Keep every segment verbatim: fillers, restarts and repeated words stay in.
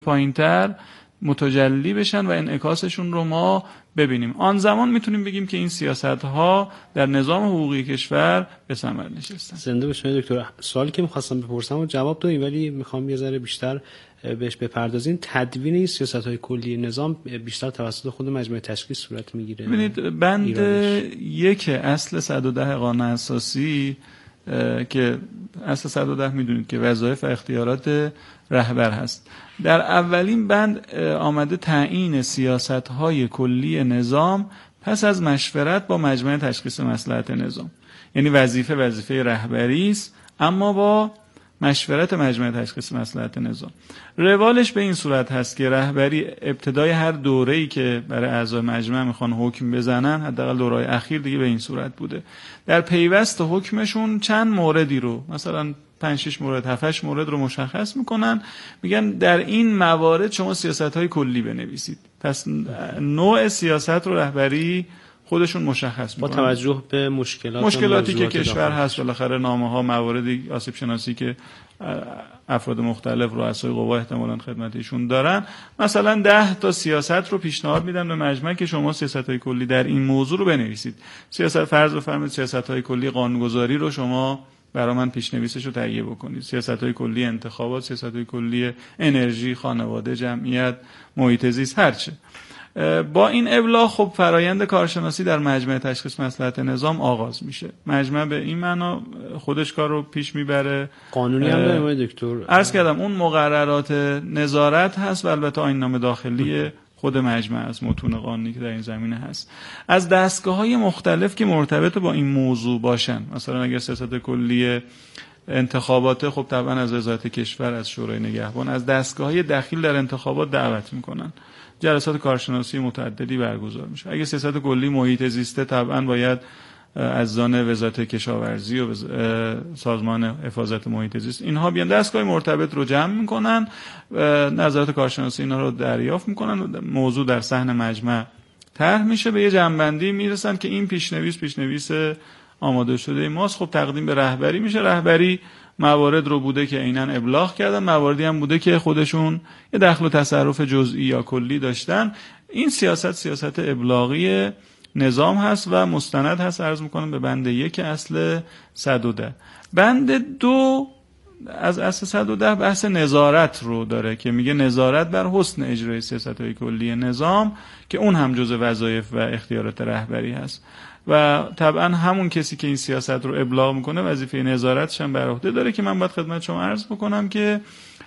پایینتر متجلی بشن و انعکاسشون رو ما ببینیم. آن زمان میتونیم بگیم که این سیاست‌ها در نظام حقوقی کشور به ثمر نشستن. زنده باشید دکتر. سوالی که می‌خواستم بپرسم و جواب دادین، ولی می‌خوام یه ذره بیشتر بهش بپردازین. تدوین این سیاست‌های کلی نظام بیشتر توسط خود مجمع تشخیص صورت می‌گیره. ببینید بند یک اصل صد و ده قانون اساسی که اصل صد و ده میدونید که وظایف و اختیارات رهبر هست، در اولین بند آمده تعیین سیاست‌های کلی نظام پس از مشورت با مجمع تشخیص مصلحت نظام. یعنی وظیفه وظیفه رهبری است، اما با مشورت مجمع تشخیص مصلحت نظام. روالش به این صورت هست که رهبری ابتدای هر دوره‌ای که برای اعضای مجمع میخوان حکم بزنن، حداقل دوره‌های اخیر دیگه به این صورت بوده، در پیوست حکمشون چند موردی رو، مثلا پنج شش مورد، هفت هشت مورد رو مشخص میکنن، میگن در این موارد شما سیاست‌های کلی بنویسید. پس نوع سیاست رو رهبری خودشون مشخص میکنن با توجه به مشکلات مشکلاتی که کشور هست. بالاخره نامه‌ها مواردی آسیب شناسی که افراد مختلف رؤسای قوا احتمالاً خدمتشون دارن، مثلا ده تا سیاست رو پیشنهاد میدن به مجمع که شما سیاست‌های کلی در این موضوع رو بنویسید. سیاست فرض بفرمایید سیاست‌های کلی قانونگذاری رو شما برای من پیشنویسش رو تهیه بکنید، سیاست‌های کلی انتخابات، سیاست‌های کلی انرژی، خانواده، جمعیت، محیط زیست، هرچه. با این ابلاغ خب فرایند کارشناسی در مجمع تشخیص مصلحت نظام آغاز میشه. مجمع به این معنا خودش کار رو پیش میبره. قانونی هم داریم دکتر. عرض کردم اون مقررات نظارت هست و البته آیین‌نامه داخلی خود مجمع از متون قانونی که در این زمینه هست. از دستگاه‌های مختلف که مرتبط با این موضوع باشن، مثلا اگر سیاست کلی انتخابات، خب طبعا از وزارت کشور، از شورای نگهبان، از دستگاه‌های دخیل در انتخابات دعوت میکنن. جلسات کارشناسی متعددی برگزار میشه. اگه سیاست کلی محیط زیسته، طبعا باید از زان وزارت کشاورزی و سازمان حفاظت محیط زیست اینها بیان دستگاه مرتبط رو جمع میکنن، نظرات کارشناسی اینا رو دریافت میکنن، موضوع در صحن مجمع طرح میشه، به یه جمع‌بندی میرسن که این پیشنویس پیشنویس آماده شده ماست. خب تقدیم به رهبری میشه. رهبری موارد رو بوده که عیناً ابلاغ کردن، مواردی هم بوده که خودشون یه دخل و تصرف جزئی یا کلی داشتن. این سیاست سیاست ابلاغی نظام هست و مستند هست، عرض میکنم به بند یک اصل صد و ده. بند دو از اصل صد و ده بحث نظارت رو داره که میگه نظارت بر حسن اجرای سیاست‌های کلی نظام، که اون هم جزء وظایف و اختیارات رهبری هست و طبعا همون کسی که این سیاست رو ابلاغ میکنه وظیفه نظارتش هم بر عهده داره، که من باید خدمت شما عرض بکنم که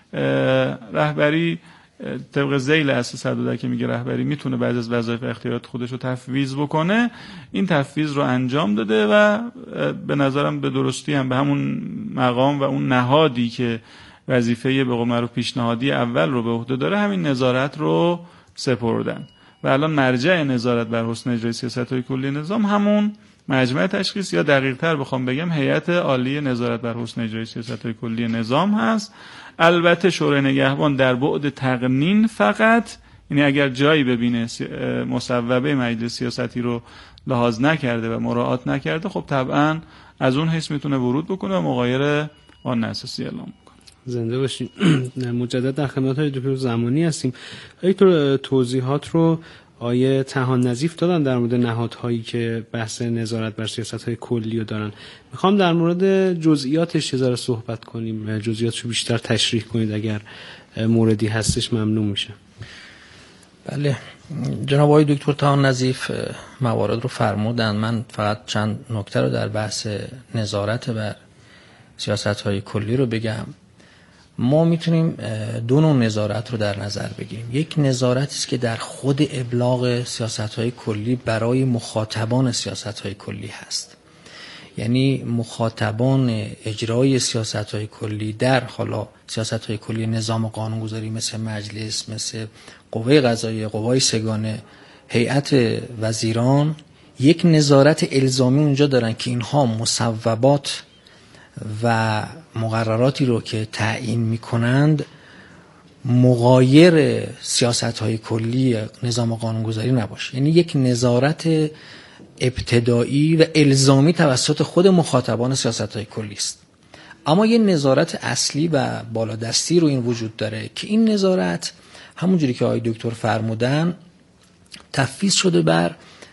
رهبری طبق ذیل اصل صد و ده که میگه رهبری میتونه بعضی از وظایف و اختیارات خودش رو تفویض بکنه، این تفویض رو انجام داده و به نظرم به درستی هم به همون مقام و اون نهادی که وظیفه به قول معروف پیشنهادی اول رو به عهده داره همین نظارت رو سپردن و الان مرجع نظارت بر حسن اجرای سیاست‌های کلی نظام همون مجمع تشخیص یا دقیق‌تر بخوام بگم هیئت عالی نظارت بر حسن اجرای سیاست‌های کلی نظام هست. البته شورای نگهبان در بعد تقنین فقط، یعنی اگر جایی ببینه مصوبه مجلس سیاستی رو لحاظ نکرده و مراعات نکرده، خب طبعا از اون حیث میتونه ورود بکنه و مغایر آن اساسی اعلام کنه. زنده باشین. مجدد در خدمت های دکتر زمانی هستیم. دکتر توضیحات رو آیه طحان نظیف دادن در مورد نهادهایی که بحث نظارت بر سیاست‌های کلی رو دارن. میخوام در مورد جزئیاتش یه ذره صحبت کنیم، جزئیاتش رو بیشتر تشریح کنید اگر موردی هستش ممنون میشه. بله جناب آقای دکتر طحان نظیف موارد رو فرمودن. من فقط چند نکته رو در بحث نظارت بر سیاست‌های کلی رو بگم. ما میتونیم دو نوع نظارت رو در نظر بگیریم. یک نظارتی است که در خود ابلاغ سیاست‌های کلی برای مخاطبان سیاست‌های کلی هست، یعنی مخاطبان اجرای سیاست‌های کلی در حالا سیاست‌های کلی نظام قانونگذاری مثل مجلس، مثل قوه قضاییه، قوای سگانه، هیئت وزیران، یک نظارت الزامی اونجا دارن که اینها مصوبات و مقرراتی رو که تعیین میکنند مغایر سیاست‌های کلی نظام قانونگذاری نباشه. یعنی یک نظارت ابتدایی و الزامی توسط خود مخاطبان سیاست‌های کلی است. اما یه نظارت اصلی و بالادستی رو این وجود داره که این نظارت همونجوری که آقای دکتر فرمودن تفویض شده بر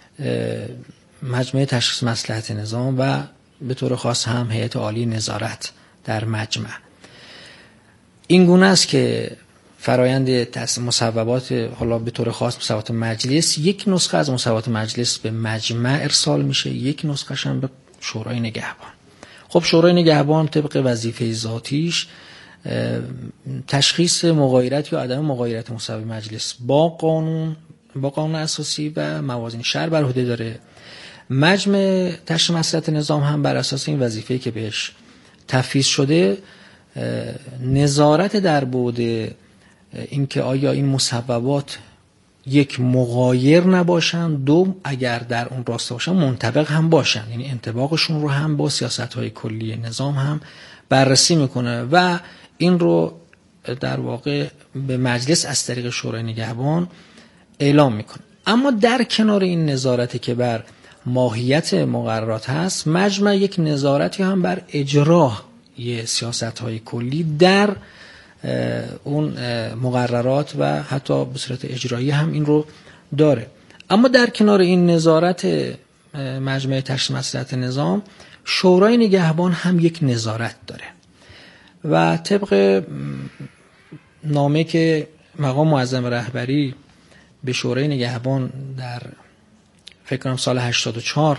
مجمع تشخیص مصلحت نظام و به طور خاص هم هیئت عالی نظارت در مجمع. این گونه است که فرایند مصوبات، حالا به طور خاص مصوبات مجلس، یک نسخه از مصوبات مجلس به مجمع ارسال میشه، یک نسخه هم به شورای نگهبان. خب شورای نگهبان طبق وظیفه ذاتیش تشخیص مغایرت یا عدم مغایرت مصوبه مجلس با قانون با قانون اساسی و موازین شرع بر عهده داره. مجمع تشخیص مصلحت نظام هم بر اساس این وظیفه‌ای که بهش تفویض شده نظارت در بعد اینکه آیا این مصوبات یک مغایر نباشن، دو اگر در اون راستا باشن منطبق هم باشن، یعنی انطباقشون رو هم با سیاست‌های کلی نظام هم بررسی میکنه و این رو در واقع به مجلس از طریق شورای نگهبان اعلام میکنه. اما در کنار این نظارتی که بر ماهیت مقررات هست، مجمع یک نظارتی هم بر اجرای سیاست‌های کلی در اون مقررات و حتی به صورت اجرایی هم این رو داره. اما در کنار این نظارت مجمع تشخیص مصلحت نظام، شورای نگهبان هم یک نظارت داره و طبق نامه که مقام معظم رهبری به شورای نگهبان در فکر کنم سال هشتاد و چهار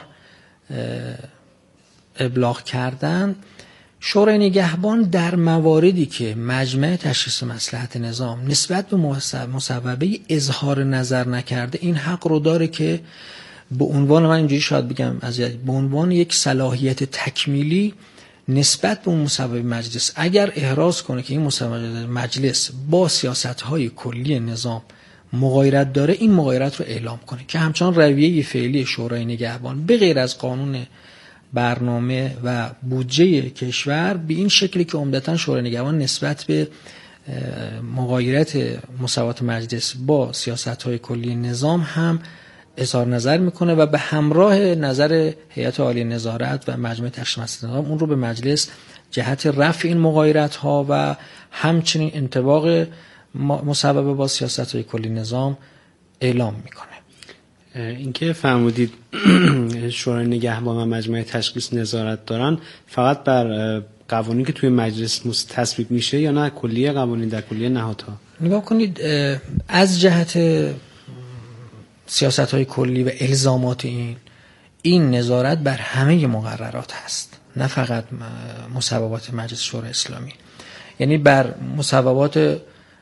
ابلاغ کردند، شورای نگهبان در مواردی که مجمع تشخیص مصلحت نظام نسبت به مصوبه اظهار نظر نکرده، این حق رو داره که به عنوان، من اینجوری شاید بگم از به عنوان یک صلاحیت تکمیلی نسبت به اون مصوبه مجلس اگر احراز کنه که این مصوبه مجلس با سیاست‌های کلی نظام مغایرت داره، این مغایرت رو اعلام کنه که همچنان رویه فعلی شورای نگهبان به غیر از قانون برنامه و بودجه کشور به این شکلی که عمدتاً شورای نگهبان نسبت به مغایرت مصوبات مجلس با سیاست‌های کلی نظام هم اظهار نظر میکنه و به همراه نظر هیئت عالی نظارت و مجمع تشخیص مصلحت نظام اون رو به مجلس جهت رفع این مغایرت ها و همچنین انطباق مصوبه با سیاست‌های کلی نظام اعلام میکنه. اینکه فرمودید شورای نگهبان و مجمع تشخیص نظارت دارن، فقط بر قوانینی که توی مجلس تصویب میشه یا نه کلیه قوانین در کلیه نهادها؟ نگاه کنید، از جهت سیاست‌های کلی و الزامات این این نظارت بر همه مقررات هست، نه فقط مصوبات مجلس شورای اسلامی، یعنی بر مصوبات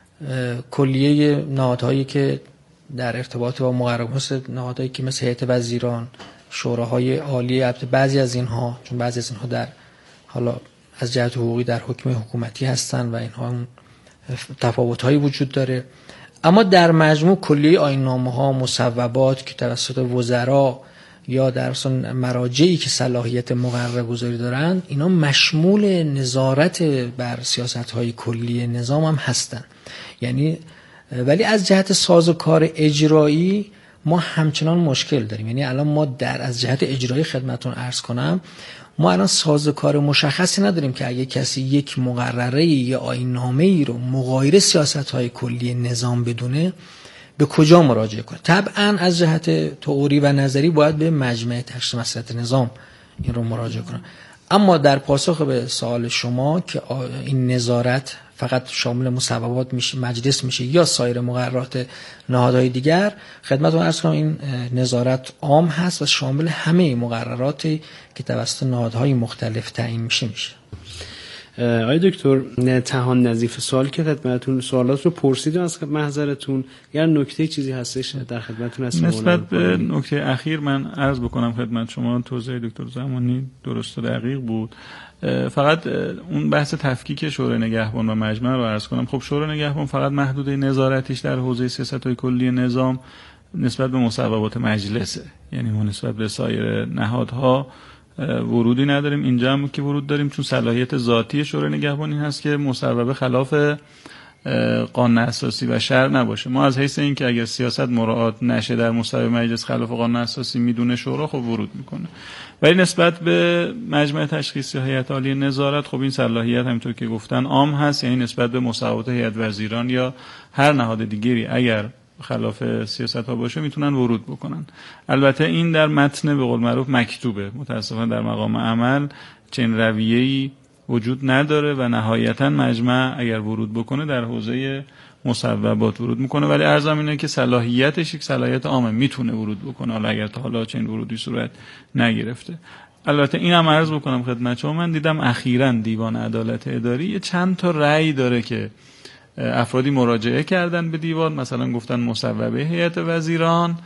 کلیه نهادهایی که در ارتباط با مقررات، مثل نهادهایی که مثل هیئت وزیران، شوراهای عالی، البته بعضی از اینها، چون بعضی از اینها در حالا از جهت حقوقی در حکم حکومتی هستن و اینها تفاوت‌هایی وجود داره، اما در مجموع کلیه آیین‌نامه‌ها، مصوبات که توسط وزرا یا در اصل مراجعی که صلاحیت مقرره گذاری دارند، اینا مشمول نظارت بر سیاست‌های کلی نظام هم هستن. یعنی ولی از جهت سازوکار اجرایی ما همچنان مشکل داریم. یعنی الان ما در از جهت اجرایی خدمتتون عرض کنم، ما الان سازوکار مشخصی نداریم که اگه کسی یک مقرره یا آیین‌نامه‌ای رو مغایر سیاست‌های کلی نظام بدونه به کجا مراجعه کنه. طبعا از جهت تئوری و نظری باید به مجمع تشخیص مصلحت نظام این رو مراجعه کنه. اما در پاسخ به سوال شما که این نظارت فقط شامل مصوبات میشه، مجلس میشه یا سایر مقررات نهادهای دیگر، خدمتتون عرض کنم این نظارت عام هست و شامل همه مقرراتی که توسط نهادهای مختلف تعیین میشه میشه. آقای دکتر تهان نظیف، سوال که خدمتتون سوالات رو پرسیدم از محضرتون، اگر نکته چیزی هستش در خدمتتون هستم. نسبت به نکته اخیر من عرض بکنم خدمت شما، توضیح دکتر زمانی درست و دقیق بود. فقط اون بحث تفکیک شورای نگهبان و مجمع رو عرض کنم. خب شورای نگهبان فقط محدوده نظارتش در حوزه سیاست‌های کلی نظام نسبت به مصوبات مجلسه، یعنی ما نسبت به سایر نهادها ورودی نداریم. اینجا هم که ورود داریم چون صلاحیت ذاتی شورای نگهبان این هست که مصوبه خلاف قانون اساسی و شرع نباشه. ما از حیث این که اگر سیاست مراعات نشه در مصوبه مجلس خلاف قانون اساسی میدونه شورا خب ورود میکنه. ولی نسبت به مجمع تشخیصی هیئت عالیه نظارت خب این صلاحیت همونطور که گفتن عام هست، یعنی نسبت به مصوبات هیئت وزیران یا هر نهاد دیگری اگر خلاف سیاست ها باشه میتونن ورود بکنن. البته این در متن به قول معروف مکتوبه، متاسفانه در مقام عمل چنین رویه‌ای وجود نداره و نهایتا مجمع اگر ورود بکنه در حوزه مصوبات ورود میکنه، ولی ارزم اینه که صلاحیتش یک صلاحیت عامه، میتونه ورود بکنه حالا اگر تا حالا چنین ورودی صورت نگرفته. البته اینم عرض بکنم خدمت شما، من دیدم اخیراً دیوان عدالت اداری چند تا رأی داره که افرادی مراجعه کردن به دیوان، مثلا گفتن مصوبه هیئت وزیران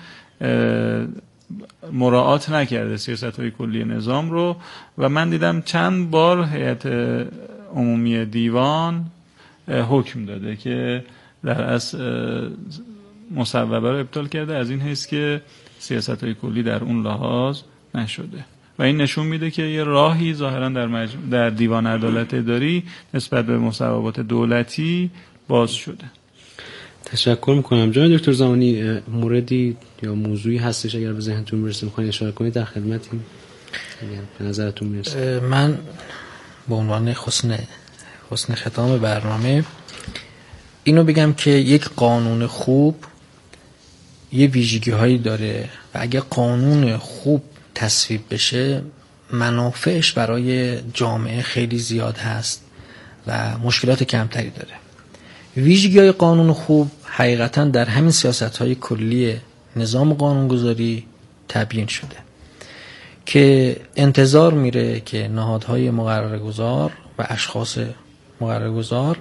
مراعات نکرده سیاست‌های کلی نظام رو، و من دیدم چند بار هیئت عمومی دیوان حکم داده که در اصل مصوبه رو ابطال کرده از این حیث که سیاست‌های کلی در اون لحاظ نشده، و این نشون میده که یه راهی ظاهراً در مج... در دیوان عدالت اداری نسبت به مصوبات دولتی باز شده. تشکر میکنم. جناب دکتر زمانی موردی یا موضوعی هستش اگر به ذهنتون برسه میخواین اشاره کنید در خدمتیم به نظرتون میرسه؟ من به عنوان حسن حسن ختام برنامه اینو بگم که یک قانون خوب یه ویژگی هایی داره و اگه قانون خوب تصویب بشه منافعش برای جامعه خیلی زیاد هست و مشکلات کمتری داره. ویژگی‌های قانون خوب حقیقتاً در همین سیاست‌های کلی نظام قانونگذاری تبیین شده که انتظار میره که نهادهای مقررگذار و اشخاص مقررگذار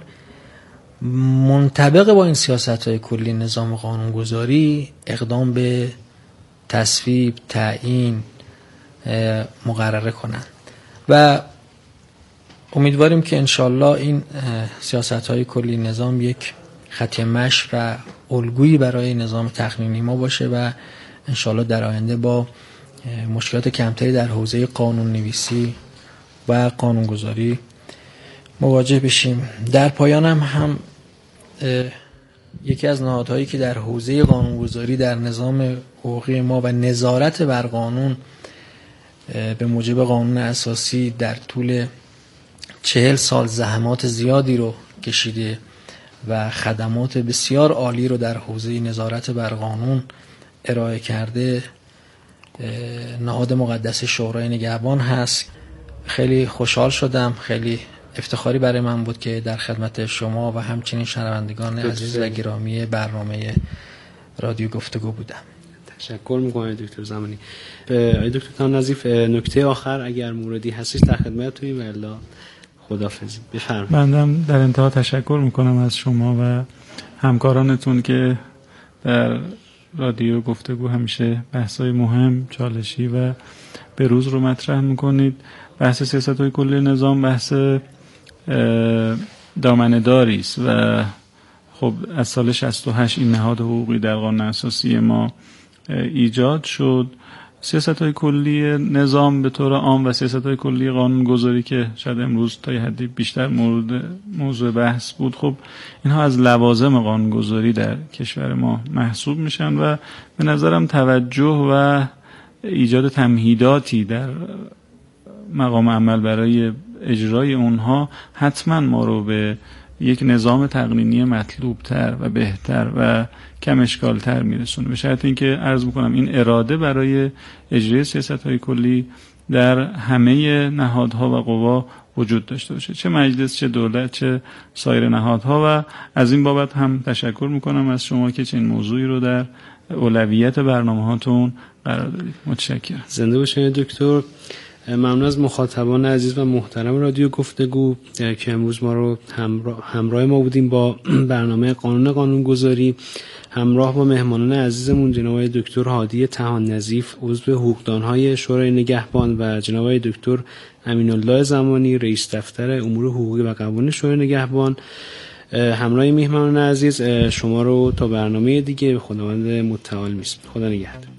منطبق با این سیاست‌های کلی نظام قانونگذاری اقدام به تصویب، تعیین، مقرره کنند و امیدواریم که انشالله این سیاست‌های کلی نظام یک خط مشی و الگویی برای نظام تقنینی ما باشه و انشالله در آینده با مشکلات کمتری در حوزه قانون نویسی و قانونگذاری مواجه بشیم. در پایانم هم یکی از نهادهایی که در حوزه قانونگذاری در نظام حقوقی ما و نظارت بر قانون به موجب قانون اساسی در طول چهل سال زحمات زیادی رو کشیده و خدمات بسیار عالی رو در حوزه نظارت بر قانون ارائه کرده نهاد مقدس شورای نگهبان هست. خیلی خوشحال شدم، خیلی افتخاری برای من بود که در خدمت شما و همچنین شنوندگان عزیز و گرامی برنامه رادیو گفتگو بودم. تشکر میکنم دکتر زمانی. آقای دکتر تهان نظیف نکته آخر اگر موردی هستش در خدمتتونیم و الا خداحافظی. بفرمایید. بنده در انتها تشکر میکنم از شما و همکارانتون که در رادیو گفتگو همیشه بحث‌های مهم، چالشی و به روز رو مطرح میکنید. بحث سیاست‌های کلی نظام بحث دامنه‌داری است و خب از سال شصت و هشت این نهاد حقوقی در قانون اساسی ما ایجاد شد. سیاست‌های کلی نظام به طور عام و سیاست‌های کلی قانونگذاری که شاید امروز تا یه حدی بیشتر مورد موضوع بحث بود، خب اینها از لوازم قانونگذاری در کشور ما محسوب میشن و به نظرم توجه و ایجاد تمهیداتی در مقام عمل برای اجرای اونها حتما ما رو به یک نظام تقنینی مطلوب تر و بهتر و کم اشکال تر میرسونه. به شرط اینکه عرض بکنم این اراده برای اجرای سیاست‌های کلی در همه نهادها و قوا وجود داشته باشه، چه مجلس، چه دولت، چه سایر نهادها. و از این بابت هم تشکر میکنم از شما که چنین موضوعی رو در اولویت برنامه‌هاتون قرار دادید. متشکرم. زنده باشید دکتر. ممنون از مخاطبان عزیز و محترم رادیو گفتگو که امروز ما رو همراه, همراه ما بودیم با برنامه قانون قانونگذاری، همراه با مهمانان عزیزمون جناب دکتر هادی تهان نظیف عضو حقوقدان‌های شورای نگهبان و جناب دکتر امین‌الله زمانی رئیس دفتر امور حقوقی و قوانین شورای نگهبان. همراه مهمانان عزیز شما رو تا برنامه دیگه به خداوند متعال میسپارم. خدا نگهدار.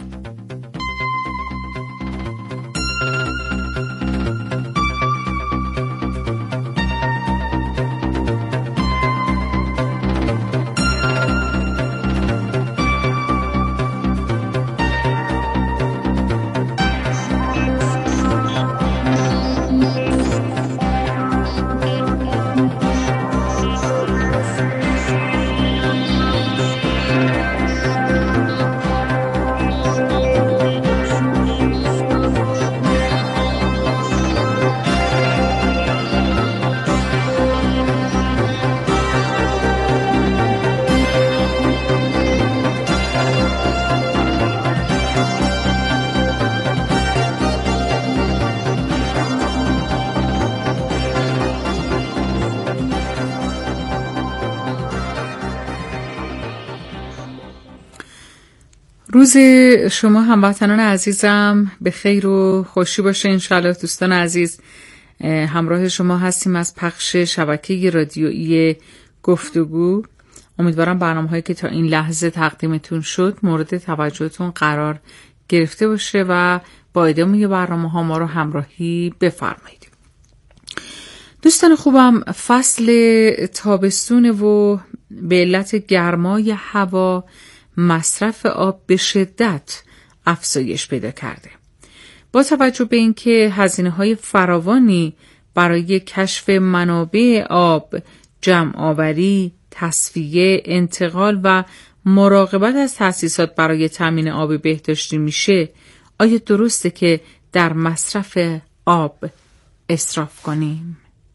روز شما هموطنان عزیزم به خیر و خوشی باشه انشاءالله. دوستان عزیز، همراه شما هستیم از پخش شبکه رادیویی گفتگو. امیدوارم برنامه‌هایی که تا این لحظه تقدیمتون شد مورد توجهتون قرار گرفته باشه و با ادامه برنامه‌ها ما رو همراهی بفرمایید. دوستان خوبم، فصل تابستون و به علت گرمای هوا مصرف آب به شدت افزایش پیدا کرده. با توجه به اینکه هزینه‌های فراوانی برای کشف منابع آب، جمع‌آوری، تصفیه، انتقال و مراقبت از تأسیسات برای تامین آب بهداشتی میشه، آیا درسته که در مصرف آب اسراف کنیم؟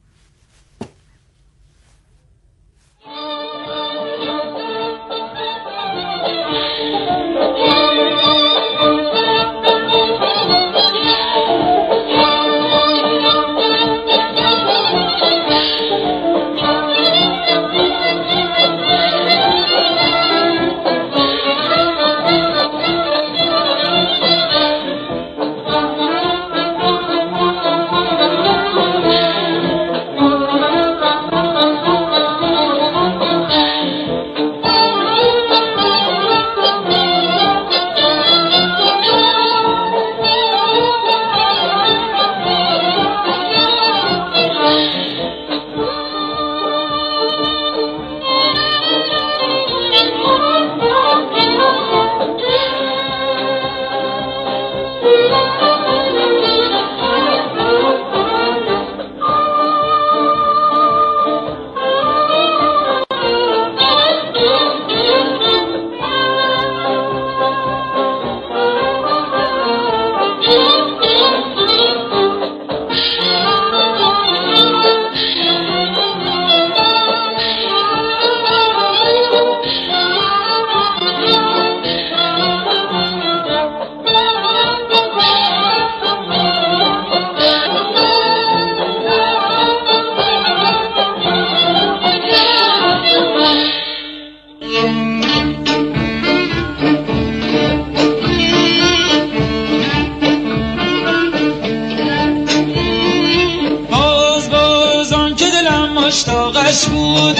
مشتاقش بود،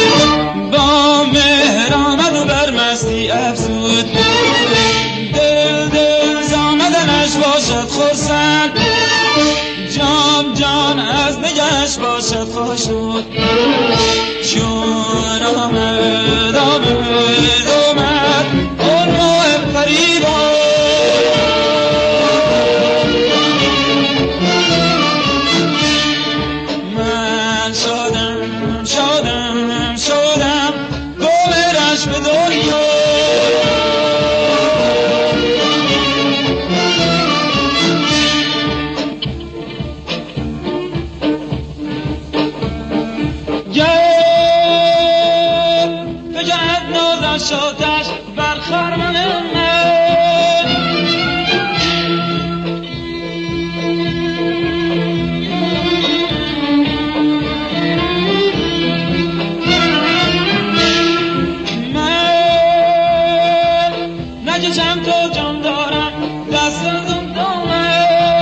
با مهر آمد و بر مستی افزود. دل دل زامدنش باشد خرسند، جام جان از نگهش باشد خاشود. چون آمد آمد آمد اون ماه فریبا، من شدم شدم شدم گوهرش به دنیا. شاتش بر خرمن من، من نکشم تو جان دارم دست از اون دامن.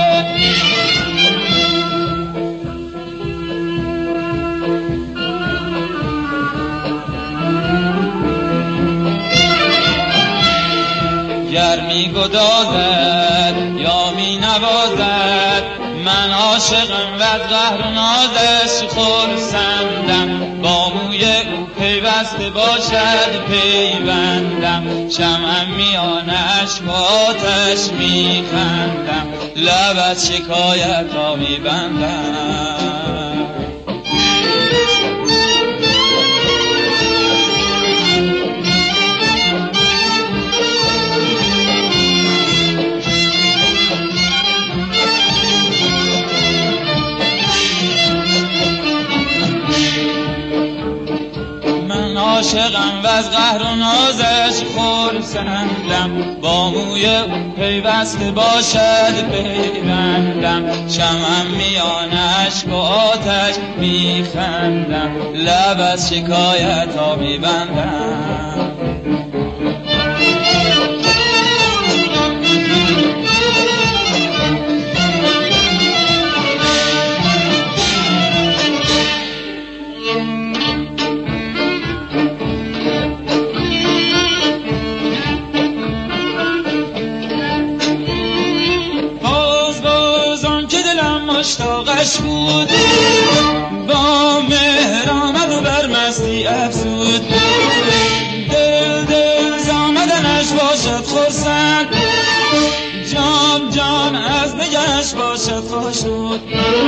گر می گدازد یا می نوازد، من عاشقم و از قهر و نازش خرسندم. با موی او پیوسته باشد پیوندم، شمعم میان اشک و آتش می خندم، لب از شکایت ها می بندم. عاشقم و از قهر و نازش خرسندم، با موی او پیوسته باشد پیوندم، شمعم میان اشک و آتش میخندم، لب از شکایت ها میبندم. مشهود با مهر آمد و بر مستی افزود دل دل زامدنش باشد خرسند جان جان از نگهش باشد خوشنود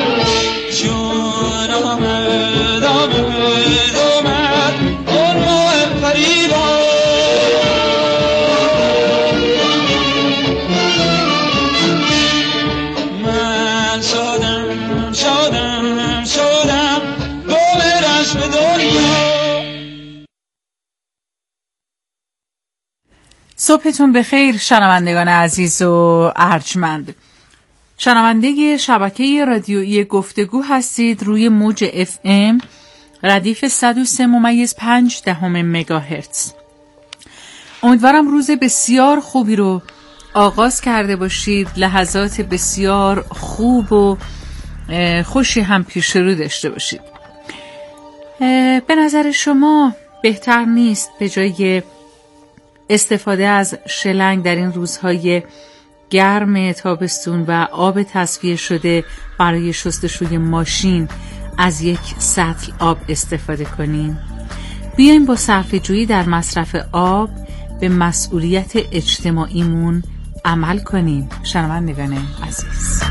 چون آمد آمد آمد اون موه فریبا من شدم شدم شدم گمرش به دنیا. صبحتون بخیر شنوندگان عزیز و ارجمند. شنونده شبکه رادیویی گفتگو هستید روی موج اف ام ردیف صد و سه ممیز پنج دهم مگاهرتز. امیدوارم روز بسیار خوبی رو آغاز کرده باشید، لحظات بسیار خوب و خوشی هم پیش رو داشته باشید. به نظر شما بهتر نیست به جای استفاده از شلنگ در این روزهای گرم تابستون و آب تصفیه شده برای شستشوی ماشین از یک سطل آب استفاده کنیم؟ بیایم با صرفه‌جویی در مصرف آب به مسئولیت اجتماعیمون عمل کنیم. شنوندگان عزیز،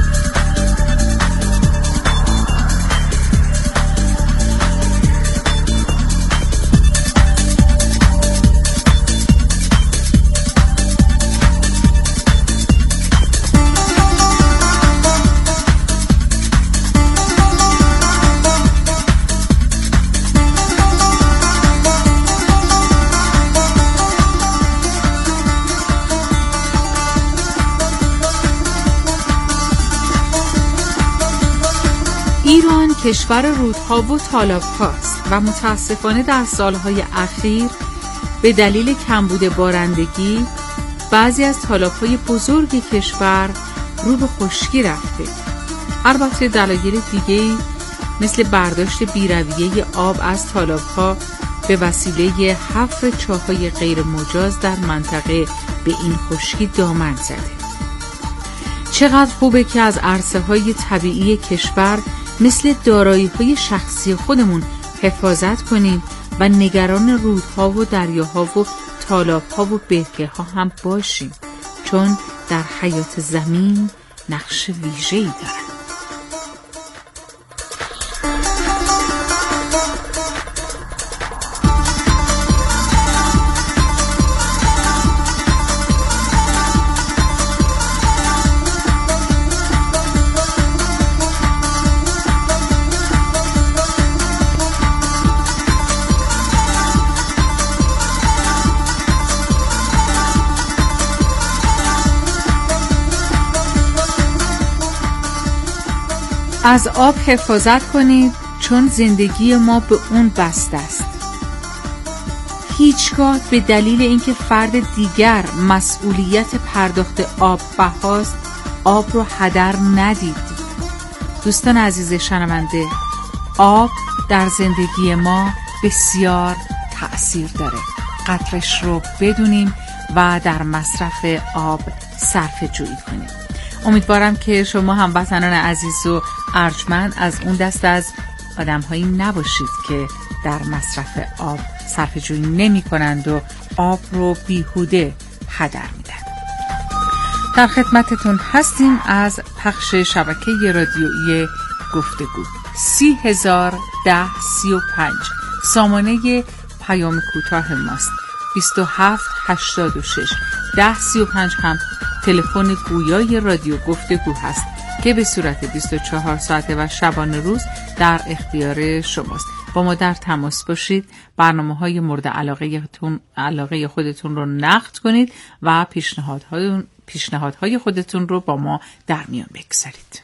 ایران کشور رودها و تالاب هاست و متاسفانه در سالهای اخیر به دلیل کمبود بارندگی بعضی از تالاب های بزرگ کشور رو به خشکی رفته. البته دلایل دیگه‌ای مثل برداشت بی‌رویه آب از تالاب ها به وسیله حفر چاه‌های غیر مجاز در منطقه به این خشکی دامن زده. چقدر خوبه که از عرصه‌های طبیعی کشور مثل دارایی‌های شخصی خودمون حفاظت کنیم و نگران رودها و دریاها و تالاب‌ها و برکه‌ها هم باشیم، چون در حیات زمین نقش ویژه‌ای دارند. از آب حفاظت کنید چون زندگی ما به اون بسته است. هیچگاه به دلیل اینکه فرد دیگر مسئولیت پرداخت آب بهاست آب رو هدر ندید. دوستان عزیز شنونده، آب در زندگی ما بسیار تأثیر داره. قدرش رو بدونیم و در مصرف آب صرفه جویی کنیم. امیدوارم که شما هموطنان عزیز و ارجمند از اون دست از آدم‌هایی نباشید که در مصرف آب صرفه‌جویی نمی‌کنند و آب رو بیهوده هدر میدن. در خدمتتون هستیم از پخش شبکه رادیویی گفتگو. سی هزار ده سی و پنج سامانه پیام کوتاه ماست. بیست و هفت هشتاد و شش ده سی و پنج هم تلفن گویای رادیو گفتگو هست که به صورت بیست و چهار ساعته و شبانه روز در اختیار شماست. با ما در تماس باشید، برنامه‌های مورد علاقه تون علاقه خودتون رو نقد کنید و پیشنهادهای پیشنهادهای خودتون رو با ما در میان بگذارید.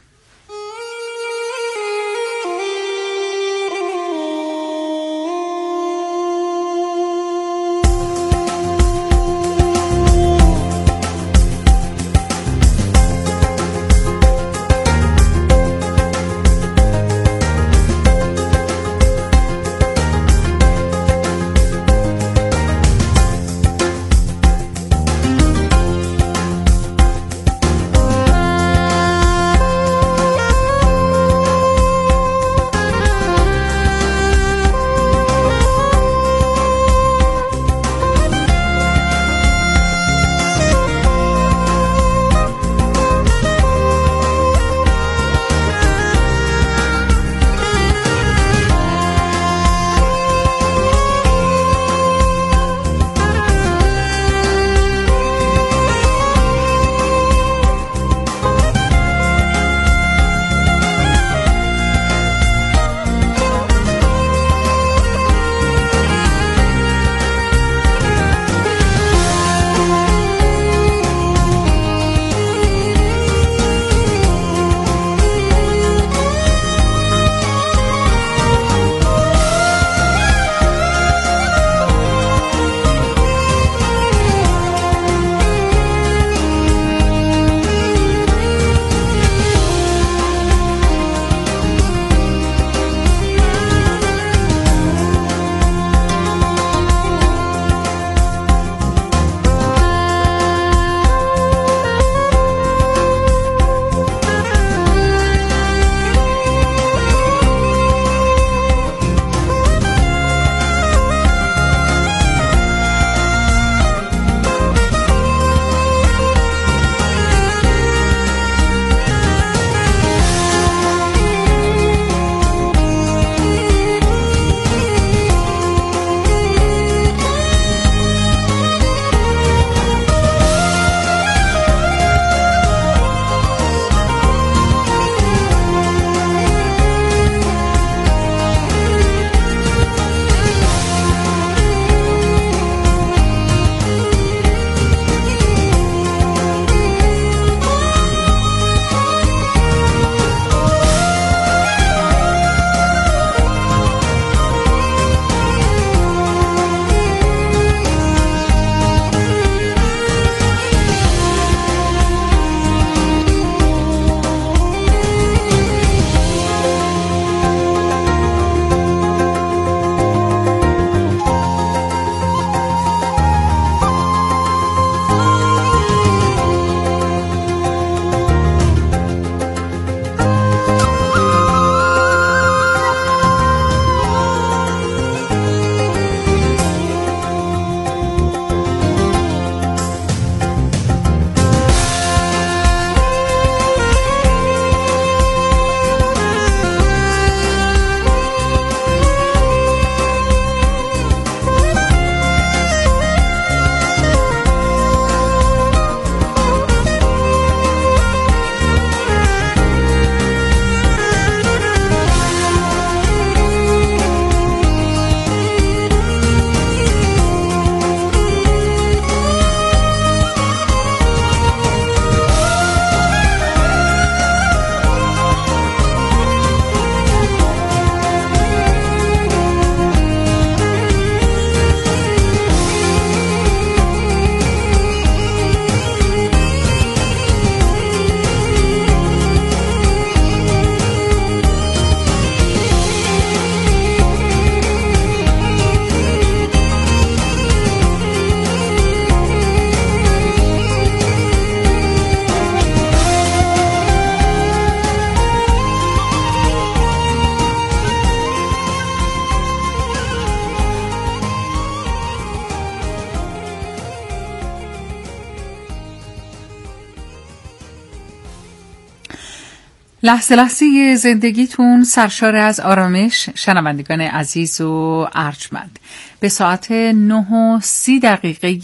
لحظه لحظه زندگیتون سرشار از آرامش. شنوندگان عزیز و ارجمند، به ساعت نه و سی دقیقه